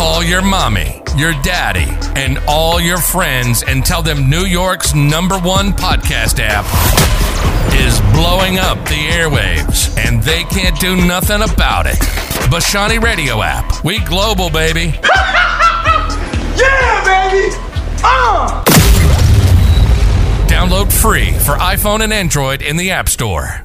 Call your mommy, your daddy, and all your friends and tell them New York's #1 podcast app is blowing up the airwaves, and they can't do nothing about it. Bashani Radio app. We global, baby. Yeah, baby! Download free for iPhone and Android in the App Store.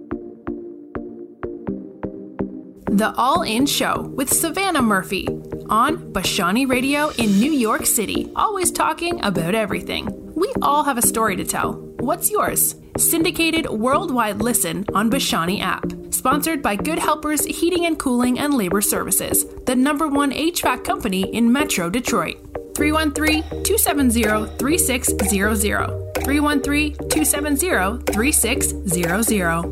The All In Show with Savannah Murphy on Bashani Radio in New York City. Always talking about everything. We all have a story to tell. What's yours? Syndicated worldwide listen on Bashani app. Sponsored by Good Helpers Heating and Cooling and Labor Services, the #1 HVAC company in Metro Detroit. 313-270-3600. 313-270-3600.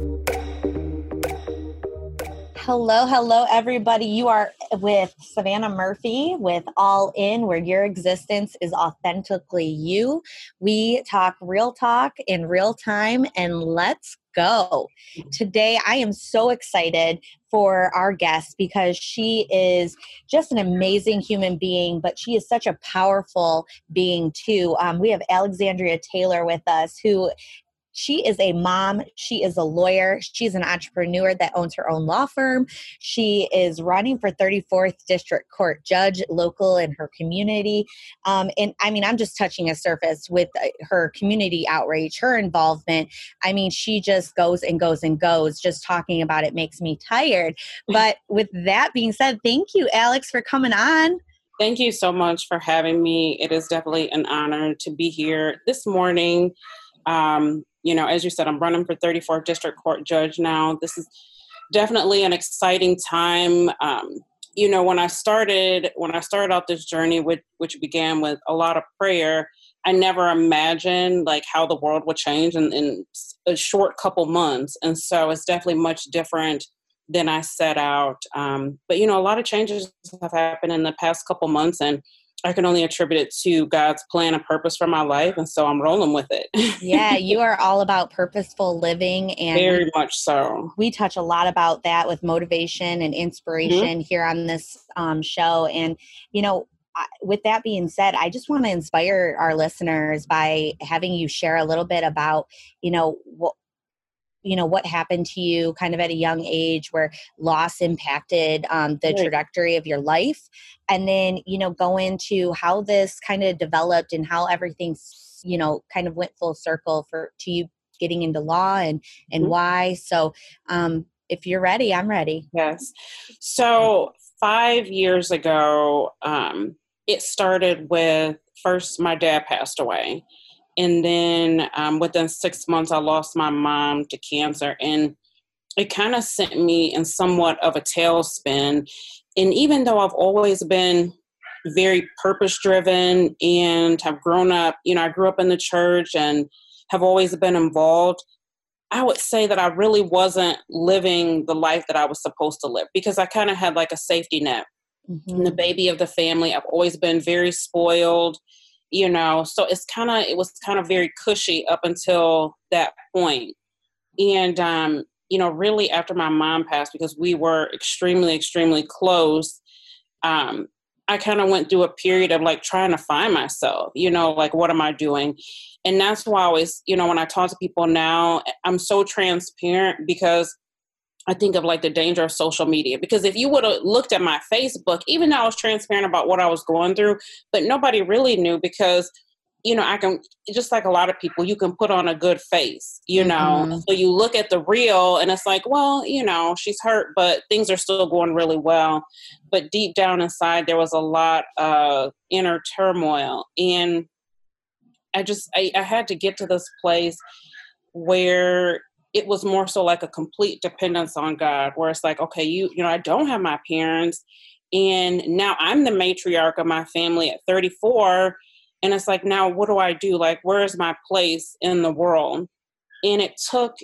Hello, everybody. You are with Savannah Murphy with All In, where your existence is authentically you. We talk real talk in real time, and let's go. Today, I am so excited for our guest because she is just an amazing human being, but she is such a powerful being too. We have Alexandria Taylor with us, who she is a mom. She is a lawyer. She's an entrepreneur that owns her own law firm. She is running for 34th District Court Judge local in her community. And I mean, I'm just touching a surface with her community outreach, her involvement. I mean, she just goes and goes and goes. Just talking about it makes me tired. But with that being said, thank you, Alex, for coming on. Thank you so much for having me. It is definitely an honor to be here this morning. You know, as you said, I'm running for 34th District Court Judge now. This is definitely an exciting time. You know, when I started out this journey, which began with a lot of prayer, I never imagined like how the world would change in a short couple months. And so it's definitely much different than I set out. But, you know, a lot of changes have happened in the past couple months, and I can only attribute it to God's plan and purpose for my life. And so I'm rolling with it. Yeah, you are all about purposeful living. And very much so. We touch a lot about that with motivation and inspiration here on this show. And, you know, with that being said, I just want to inspire our listeners by having you share a little bit about, what happened to you kind of at a young age where loss impacted the trajectory of your life. And then, go into how this kind of developed and how everything, kind of went full circle to you getting into law and why. So if you're ready, I'm ready. Yes. So 5 years ago, it started with first my dad passed away. And then within 6 months, I lost my mom to cancer. And it kind of sent me in somewhat of a tailspin. And even though I've always been very purpose-driven and have grown up, I grew up in the church and have always been involved, I would say that I really wasn't living the life that I was supposed to live because I kind of had like a safety net. Mm-hmm. And the baby of the family. I've always been very spoiled. So it was kind of very cushy up until that point. And, really after my mom passed, because we were extremely, extremely close, I kind of went through a period of like trying to find myself, like, what am I doing? And that's why I always, when I talk to people now, I'm so transparent because I think of like the danger of social media, because if you would have looked at my Facebook, even though I was transparent about what I was going through, but nobody really knew because, I can, just like a lot of people, you can put on a good face, Mm-hmm. So you look at the real and it's like, well, she's hurt, but things are still going really well. But deep down inside, there was a lot of inner turmoil. And I had to get to this place where it was more so like a complete dependence on God, where it's like, okay, I don't have my parents, and now I'm the matriarch of my family at 34, and it's like, now what do I do? Like, where is my place in the world? And it took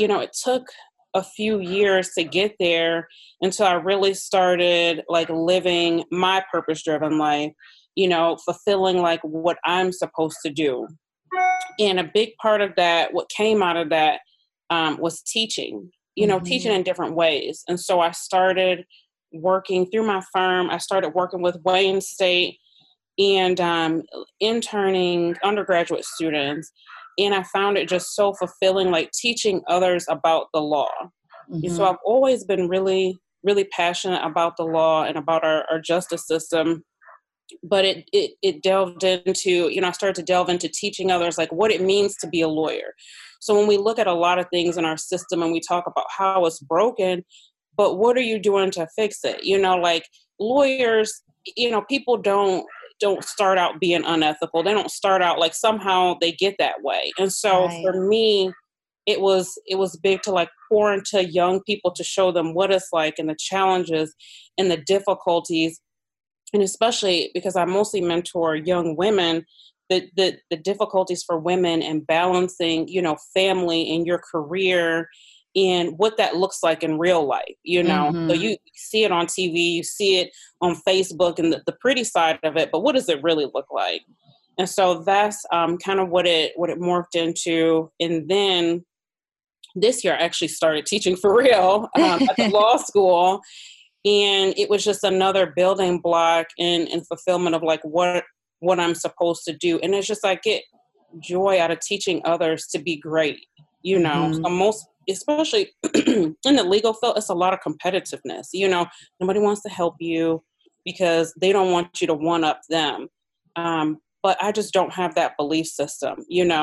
a few years to get there until I really started like living my purpose-driven life, fulfilling like what I'm supposed to do. And a big part of that, what came out of that, was teaching, teaching in different ways. And so I started working through my firm. I started working with Wayne State and interning undergraduate students. And I found it just so fulfilling, like teaching others about the law. And so I've always been really, really passionate about the law and about our justice system. But it delved into, I started to delve into teaching others like what it means to be a lawyer. So when we look at a lot of things in our system and we talk about how it's broken, but what are you doing to fix it? Like lawyers, people don't start out being unethical. They don't start out like somehow they get that way. And so for me, it was big to like pour into young people to show them what it's like and the challenges and the difficulties. And especially because I mostly mentor young women, the difficulties for women and balancing, family and your career and what that looks like in real life, So you see it on TV, you see it on Facebook and the pretty side of it, but what does it really look like? And so that's kind of what it morphed into. And then this year I actually started teaching for real at the law school. And it was just another building block in fulfillment of like what I'm supposed to do. And it's just I get joy out of teaching others to be great, So especially in the legal field, it's a lot of competitiveness. Nobody wants to help you because they don't want you to one up them. But I just don't have that belief system.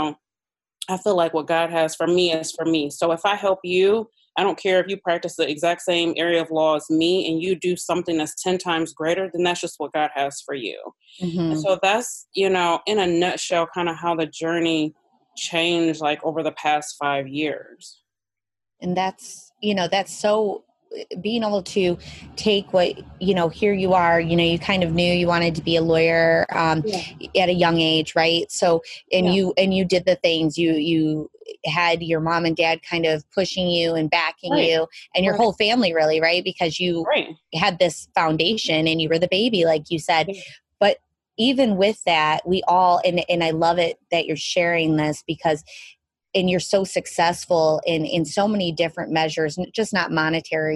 I feel like what God has for me is for me. So if I help you, I don't care if you practice the exact same area of law as me and you do something that's 10 times greater, then that's just what God has for you. And so that's, in a nutshell, kind of how the journey changed like over the past 5 years. And that's so being able to take what, here you are, you kind of knew you wanted to be a lawyer at a young age, right? So, you did the things you had your mom and dad kind of pushing you and backing you and your whole family really, right? Because you had this foundation and you were the baby, like you said. But even with that, we all, and I love it that you're sharing this because and you're so successful in so many different measures, just not monetary,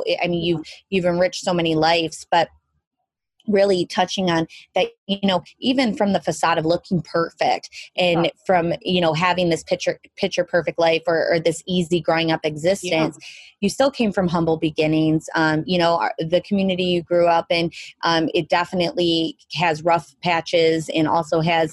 you've enriched so many lives, but really touching on that, even from the facade of looking perfect and from, having this picture perfect life or this easy growing up existence, you still came from humble beginnings. The community you grew up in, it definitely has rough patches and also has,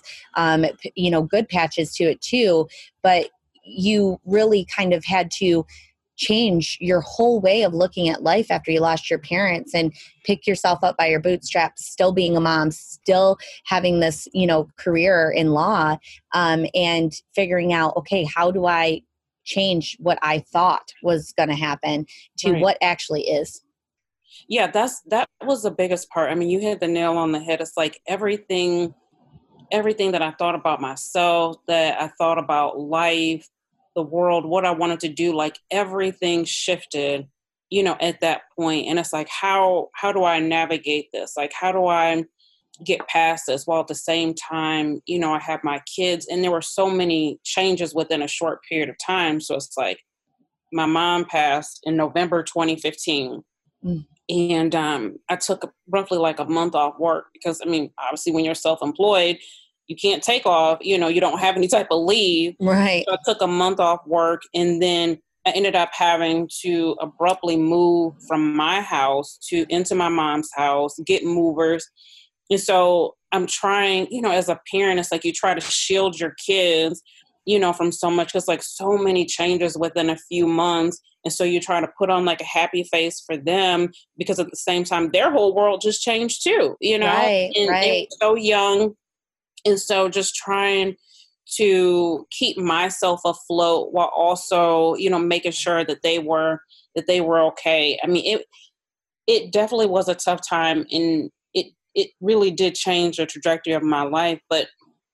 good patches to it too. But you really kind of had to change your whole way of looking at life after you lost your parents and pick yourself up by your bootstraps, still being a mom, still having this, career in law, and figuring out, okay, how do I change what I thought was going to happen to what actually is? Yeah, that was the biggest part. I mean, you hit the nail on the head. It's like everything that I thought about myself, that I thought about life, the world, what I wanted to do, like everything shifted, at that point. And it's like, how do I navigate this? Like, how do I get past this while at the same time, I have my kids, and there were so many changes within a short period of time. So it's like my mom passed in November 2015. And I took roughly like a month off work because, obviously when you're self-employed, you can't take off, you don't have any type of leave. Right. So I took a month off work, and then I ended up having to abruptly move from my house into my mom's house, get movers. And so I'm trying, as a parent, it's like you try to shield your kids, from so much, because like so many changes within a few months. And so you try to put on like a happy face for them because at the same time, their whole world just changed too, Right. They're so young. And so just trying to keep myself afloat while also, making sure that they were okay. I mean, it definitely was a tough time, and it really did change the trajectory of my life. But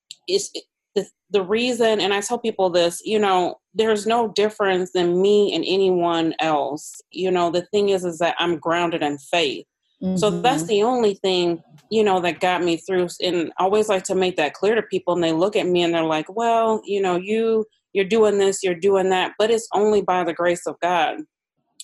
the reason, and I tell people this, there's no difference in me and anyone else. The thing is that I'm grounded in faith. So that's the only thing, that got me through. And I always like to make that clear to people. And they look at me and they're like, well, you're doing this, you're doing that, but it's only by the grace of God.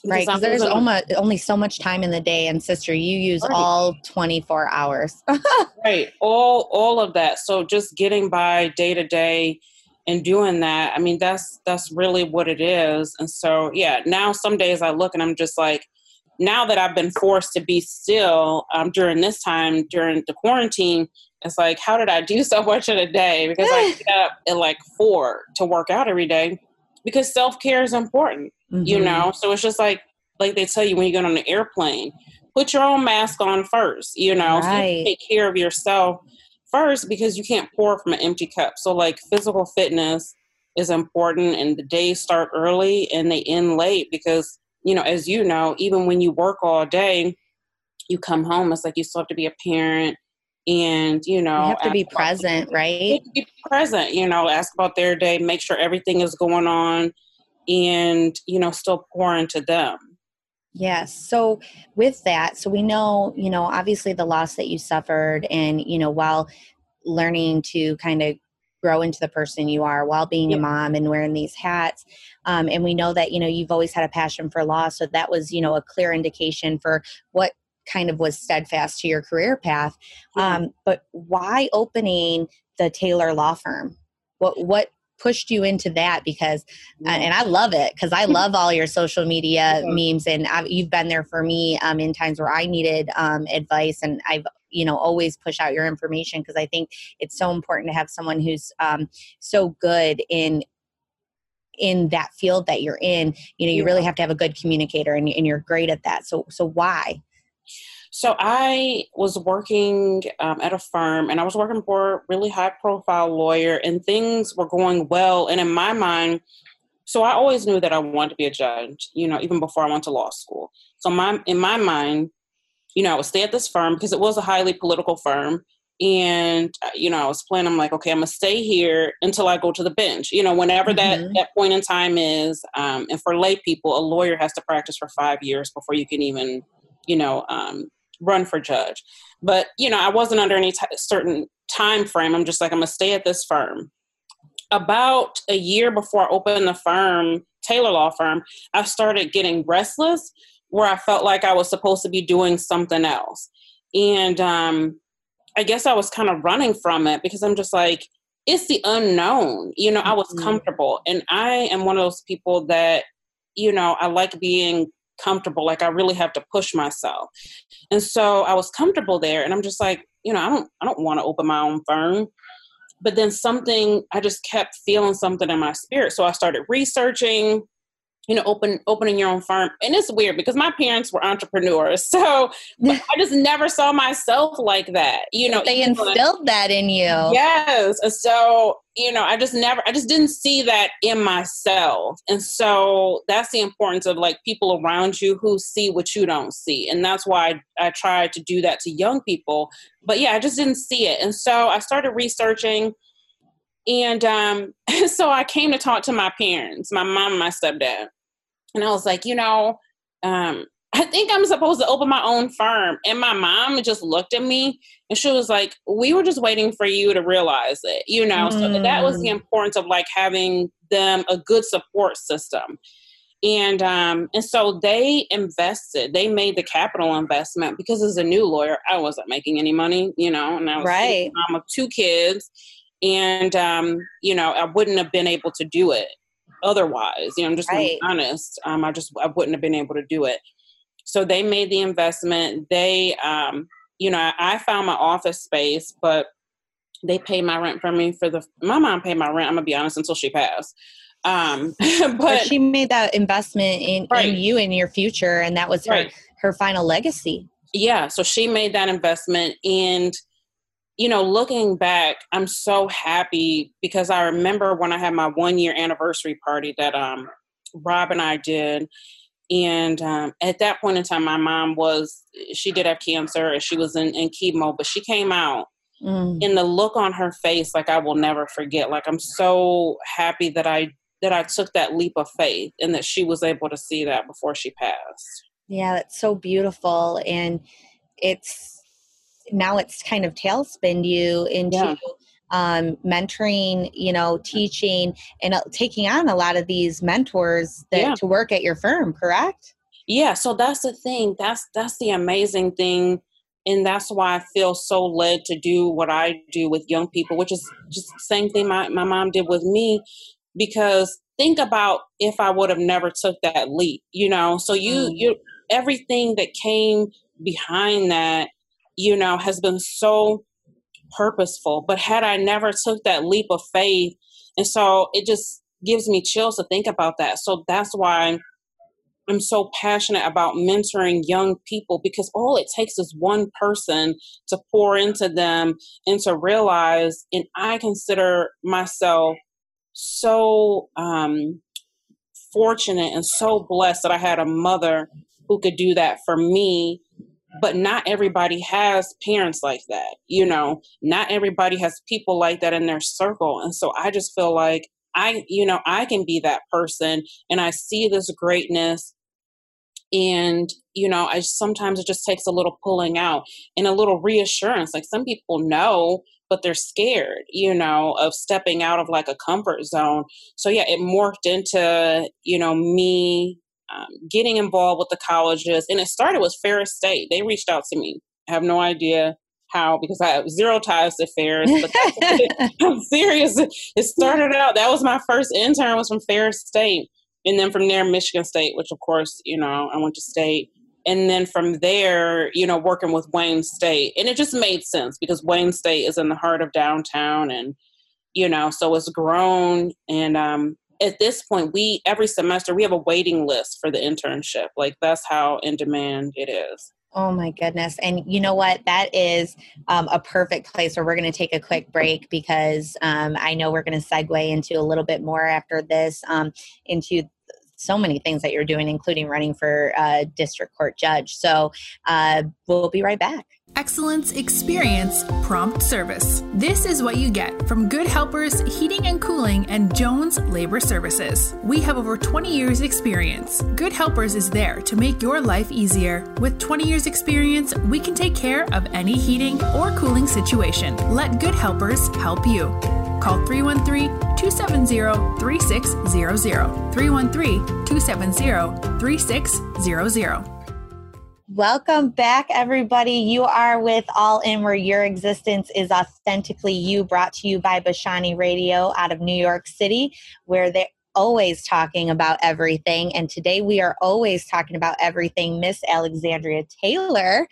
Right, because there's only so much time in the day, and sister, you use all 24 hours. Right, all of that. So just getting by day to day and doing that, I mean, that's really what it is. And so, yeah, now some days I look and I'm just like, now that I've been forced to be still during this time, during the quarantine, it's like, how did I do so much in a day? Because I get up at like 4 to work out every day because self-care is important, you know? So it's just like they tell you when you get on the airplane, put your own mask on first, you know, so you take care of yourself first because you can't pour from an empty cup. So like physical fitness is important, and the days start early and they end late because, you know, as you know, even when you work all day, you come home, it's like you still have to be a parent and, you know, you have to be present, right? Be present, you know, ask about their day, make sure everything is going on and, you know, still pour into them. Yes. So with that, so we know, you know, obviously the loss that you suffered and, you know, while learning to kind of grow into the person you are while being a mom and wearing these hats. And we know that, you know, you've always had a passion for law. So that was, you know, a clear indication for what kind of was steadfast to your career path. But why opening the Taylor Law Firm? What pushed you into that? Because, and I love it because I love all your social media memes, and you've been there for me in times where I needed advice, and I've, you know, always push out your information because I think it's so important to have someone who's so good in that field that you're in. You know, you really have to have a good communicator, and you're great at that. So why? So I was working at a firm, and I was working for a really high-profile lawyer, and things were going well. And in my mind, so I always knew that I wanted to be a judge, you know, even before I went to law school. So in my mind, you know, I would stay at this firm because it was a highly political firm. And, you know, I was planning, I'm like, okay, I'm going to stay here until I go to the bench, you know, whenever that point in time is. And for lay people, a lawyer has to practice for 5 years before you can even, you know, run for judge. But, you know, I wasn't under any certain time frame. I'm just like, I'm going to stay at this firm. About a year before I opened the firm, Taylor Law Firm, I started getting restless where I felt like I was supposed to be doing something else. And I guess I was kind of running from it because I'm just like, it's the unknown. You know, I was comfortable. And I am one of those people that, you know, I like being comfortable. Like I really have to push myself. And so I was comfortable there. And I'm just like, you know, I don't want to open my own firm. But then I just kept feeling something in my spirit. So I started researching, you know, opening your own firm. And it's weird because my parents were entrepreneurs. So but I just never saw myself like that. You know, they instilled that in you. Yes. So, you know, I just didn't see that in myself. And so that's the importance of like people around you who see what you don't see. And that's why I tried to do that to young people. But yeah, I just didn't see it. And so I started researching. And so I came to talk to my parents, my mom and my stepdad. And I was like, you know, I think I'm supposed to open my own firm. And my mom just looked at me and she was like, we were just waiting for you to realize it, you know. So that was the importance of like having them a good support system. And so they made the capital investment because as a new lawyer, I wasn't making any money, you know, and I was a mom of 2 kids. And, you know, I wouldn't have been able to do it otherwise. You know, I'm just being honest. I wouldn't have been able to do it. So they made the investment. They, you know, I found my office space, but they paid my rent for me my mom paid my rent, I'm gonna be honest, until she passed. But she made that investment in you and your future. And that was her final legacy. Yeah. So she made that investment. And, you know, looking back, I'm so happy because I remember when I had my 1-year anniversary party that Rob and I did. And at that point in time, my mom she did have cancer and she was in chemo, but she came out and the look on her face, like I will never forget. Like, I'm so happy that I took that leap of faith and that she was able to see that before she passed. Yeah, that's so beautiful. And now it's kind of tailspinned you into mentoring, you know, teaching and taking on a lot of these mentors to work at your firm, correct? Yeah, so that's the thing. That's the amazing thing. And that's why I feel so led to do what I do with young people, which is just the same thing my mom did with me. Because think about if I would have never took that leap, So you everything that came behind that, has been so purposeful. But had I never took that leap of faith, and so it just gives me chills to think about that. So that's why I'm so passionate about mentoring young people, because all it takes is one person to pour into them and to realize, and I consider myself so fortunate and so blessed that I had a mother who could do that for me. But not everybody has parents like that, not everybody has people like that in their circle. And so I just feel like I can be that person, and I see this greatness. And, I sometimes it just takes a little pulling out and a little reassurance. Like, some people know, but they're scared, of stepping out of like a comfort zone. So yeah, it morphed into, me getting involved with the colleges. And it started with Ferris State. They reached out to me. I have no idea how, because I have zero ties to Ferris, but I'm serious. It started out, that was my first intern, was from Ferris State. And then from there, Michigan State, which of course, I went to state. And then from there, working with Wayne State. And it just made sense because Wayne State is in the heart of downtown. And, so it's grown. And at this point, every semester, we have a waiting list for the internship. Like, that's how in demand it is. Oh my goodness. And you know what? That is a perfect place where we're going to take a quick break, because I know we're going to segue into a little bit more after this, into so many things that you're doing, including running for district court judge. So we'll be right back. Excellence, experience, prompt service. This is what you get from Good Helpers Heating and Cooling and Jones Labor Services. We have over 20 years experience. Good Helpers is there to make your life easier. With 20 years experience, we can take care of any heating or cooling situation. Let Good Helpers help you. Call 313-270-3600. 313-270-3600. Welcome back, everybody. You are with All In, where your existence is authentically you, brought to you by Bashani Radio out of New York City, where they're always talking about everything. And today we are always talking about everything. Miss Alexandria Taylor,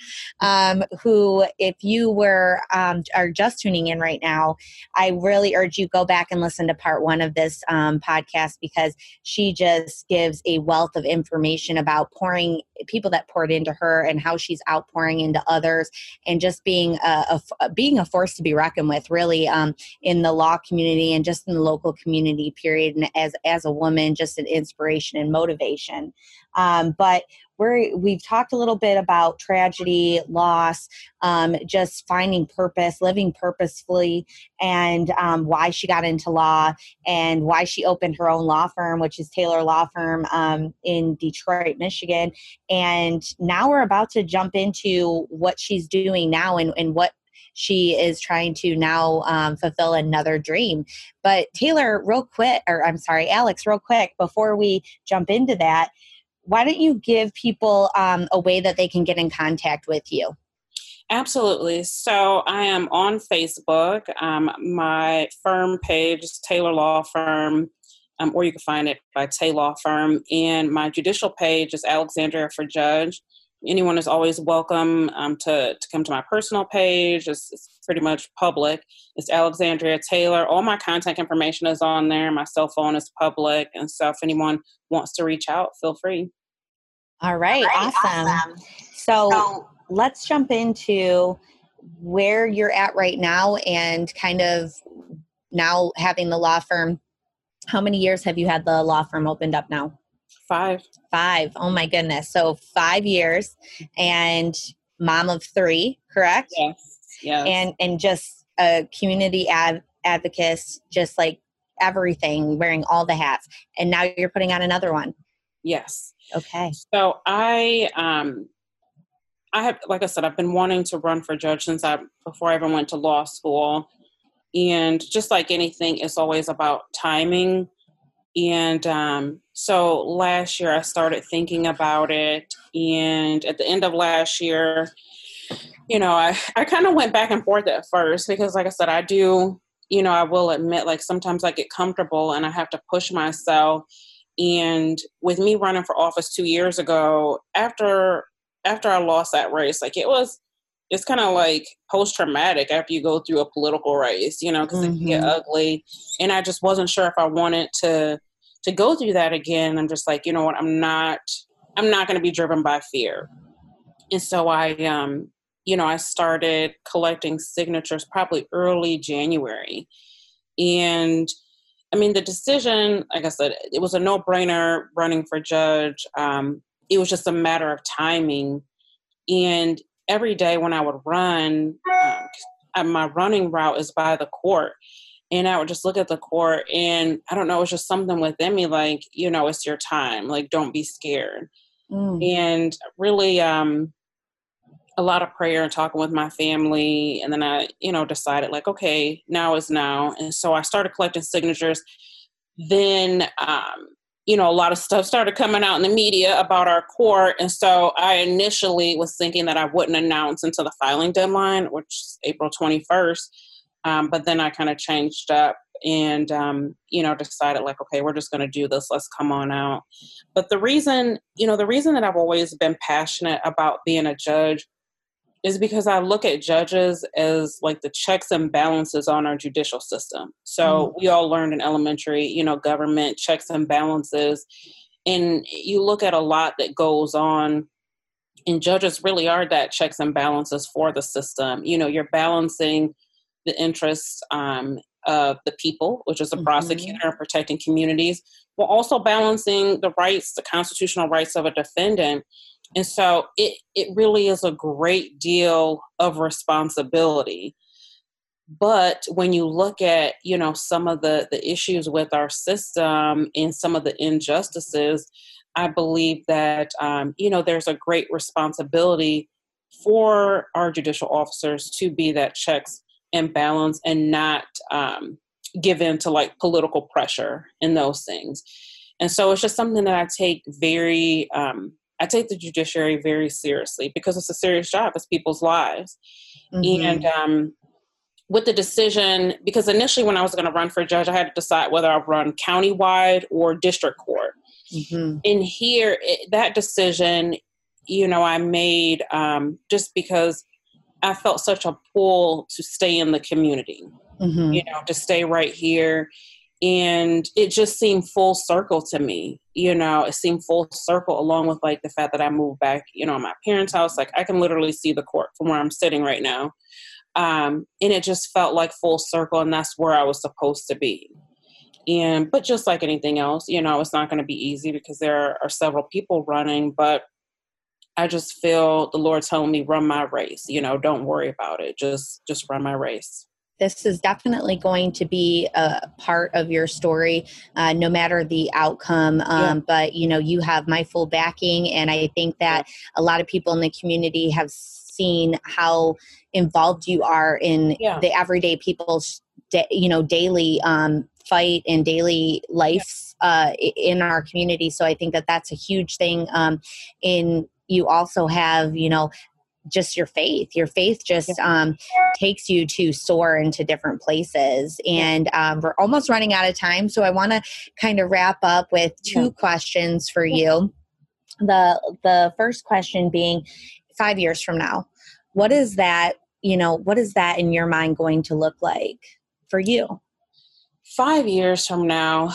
who, if you are just tuning in right now, I really urge you go back and listen to part 1 of this podcast, because she just gives a wealth of information about people that poured into her and how she's outpouring into others, and just being a force to be reckoned with, really, in the law community and just in the local community, period. And as a woman, just an inspiration and motivation. But we've talked a little bit about tragedy, loss, just finding purpose, living purposefully, and why she got into law, and why she opened her own law firm, which is Taylor Law Firm, in Detroit, Michigan. And now we're about to jump into what she's doing now, and what she is trying to now fulfill another dream. But Taylor, Alex, real quick, before we jump into that, why don't you give people a way that they can get in contact with you? Absolutely. So I am on Facebook. My firm page is Taylor Law Firm, or you can find it by Tay Law Firm. And my judicial page is Alexandria for Judge. Anyone is always welcome to come to my personal page. It's pretty much public. It's Alexandria Taylor. All my contact information is on there. My cell phone is public. And so if anyone wants to reach out, feel free. All right. Awesome. So let's jump into where you're at right now, and kind of now having the law firm. How many years have you had the law firm opened up now? 5. Oh my goodness. So 5 years, and mom of 3, correct? Yes. And just a community advocate, just like everything, wearing all the hats. And now you're putting on another one. Yes. Okay. So I have, like I said, I've been wanting to run for judge before I even went to law school. And just like anything, it's always about timing. And So last year I started thinking about it. And at the end of last year, I kind of went back and forth at first because, like I said, I do, I will admit, like, sometimes I get comfortable and I have to push myself. And with me running for office 2 years ago, after I lost that race, like, it's kind of like post-traumatic after you go through a political race, because it can get ugly. And I just wasn't sure if I wanted to go through that again. I'm just like, you know what, I'm not going to be driven by fear. And so I started collecting signatures probably early January. And I mean, the decision, like I said, it was a no-brainer running for judge. It was just a matter of timing. And every day when I would run, my running route is by the court. And I would just look at the court and I don't know, it was just something within me like, it's your time. Like, don't be scared. And really, a lot of prayer and talking with my family. And then I, decided like, okay, now is now. And so I started collecting signatures. Then, a lot of stuff started coming out in the media about our court. And so I initially was thinking that I wouldn't announce until the filing deadline, which is April 21st. But then I kind of changed up and, decided like, okay, we're just going to do this. Let's come on out. But the reason that I've always been passionate about being a judge is because I look at judges as like the checks and balances on our judicial system. So we all learned in elementary, government checks and balances. And you look at a lot that goes on, and judges really are that checks and balances for the system. You're balancing the interests of the people, which is the prosecutor, protecting communities, while also balancing the rights, the constitutional rights of a defendant. And so it really is a great deal of responsibility. But when you look at, some of the issues with our system and some of the injustices, I believe that, there's a great responsibility for our judicial officers to be that checks and balance and not give in to like political pressure and those things. And so it's just something that I take I take the judiciary very seriously because it's a serious job. It's people's lives. And with the decision, because initially when I was going to run for judge, I had to decide whether I run countywide or district court. And here, that decision, I made just because I felt such a pull to stay in the community, to stay right here. And it just seemed full circle to me, it seemed full circle along with like the fact that I moved back, my parents' house. Like I can literally see the court from where I'm sitting right now. And it just felt like full circle, and that's where I was supposed to be. But just like anything else, it's not going to be easy because there are several people running, but I just feel the Lord telling me, run my race, don't worry about it. Just run my race. This is definitely going to be a part of your story, no matter the outcome. But, you have my full backing. And I think that a lot of people in the community have seen how involved you are in the everyday people's, daily fight and daily life in our community. So I think that that's a huge thing. You also have, just your faith just takes you to soar into different places. And we're almost running out of time. So I want to kind of wrap up with two questions for you. The first question being 5 years from now, what is that in your mind going to look like for you? 5 years from now,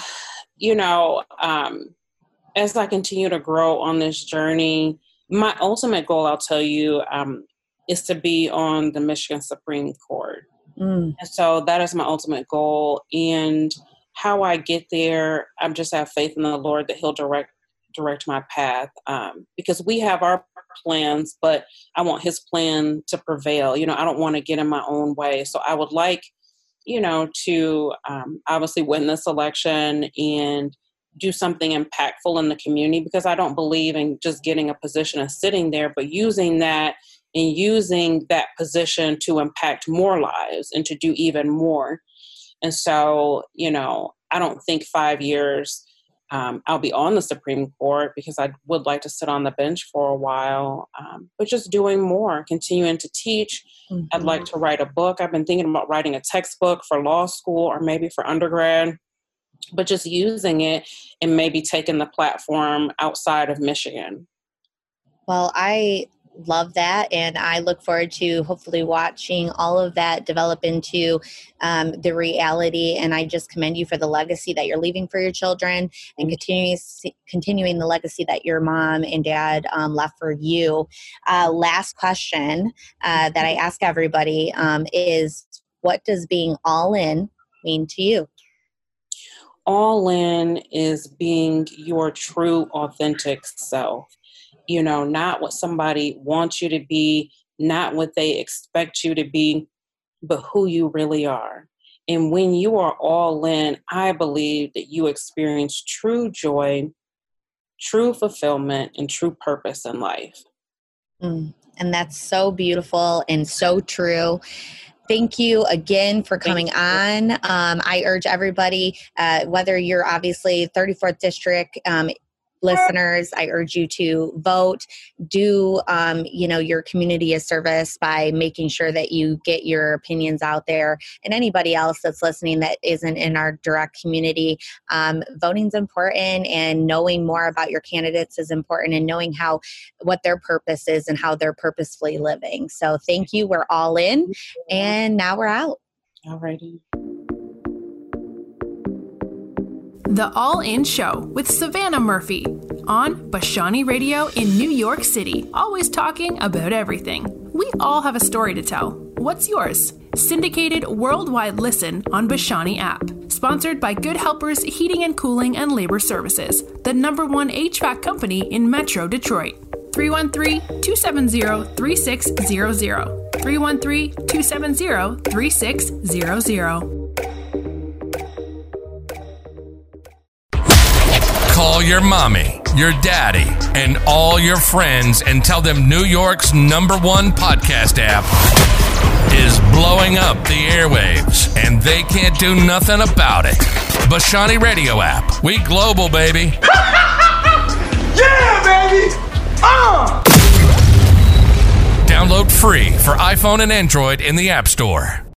as I continue to grow on this journey, my ultimate goal, I'll tell you, is to be on the Michigan Supreme Court. And so that is my ultimate goal. And how I get there, I just have faith in the Lord that He'll direct my path. Because we have our plans, but I want His plan to prevail. I don't want to get in my own way. So I would like, to obviously win this election and do something impactful in the community, because I don't believe in just getting a position and sitting there, but using that position to impact more lives and to do even more. And so, I don't think 5 years I'll be on the Supreme Court because I would like to sit on the bench for a while, but just doing more, continuing to teach. Mm-hmm. I'd like to write a book. I've been thinking about writing a textbook for law school or maybe for undergrad, but just using it and maybe taking the platform outside of Michigan. Well, I love that. And I look forward to hopefully watching all of that develop into the reality. And I just commend you for the legacy that you're leaving for your children and continuing the legacy that your mom and dad left for you. Last question that I ask everybody is, what does being all in mean to you? All in is being your true, authentic self. You know, not what somebody wants you to be, not what they expect you to be, but who you really are. And when you are all in, I believe that you experience true joy, true fulfillment, and true purpose in life. And that's so beautiful and so true. Thank you again for coming on. I urge everybody, whether you're obviously 34th District listeners, I urge you to vote, do, your community a service by making sure that you get your opinions out there. And anybody else that's listening that isn't in our direct community, voting's important, and knowing more about your candidates is important, and knowing what their purpose is and how they're purposefully living. So thank you. We're all in, and now we're out. All righty. The All In Show with Savannah Murphy on Bashani Radio in New York City. Always talking about everything. We all have a story to tell. What's yours? Syndicated worldwide listen on Bashani app. Sponsored by Good Helpers Heating and Cooling and Labor Services, the #1 HVAC company in Metro Detroit. 313-270-3600. 313-270-3600. Call your mommy, your daddy, and all your friends and tell them New York's #1 podcast app is blowing up the airwaves, and they can't do nothing about it. Bashani Radio app. We global, baby. Yeah, baby! Download free for iPhone and Android in the App Store.